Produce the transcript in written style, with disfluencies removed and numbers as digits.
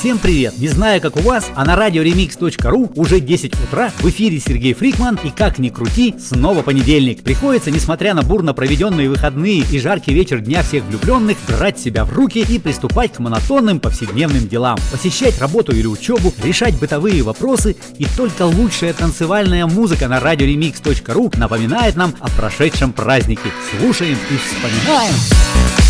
Всем привет! Не знаю, как у вас, а на радиоремикс.ру уже 10 утра, в эфире Сергей Фрикман, и как ни крути, снова понедельник. Приходится, несмотря на бурно проведенные выходные и жаркий вечер Дня всех влюбленных, брать себя в руки и приступать к монотонным повседневным делам. Посещать работу или учебу, решать бытовые вопросы, и только лучшая танцевальная музыка на радиоремикс.ру напоминает нам о прошедшем празднике. Слушаем и вспоминаем!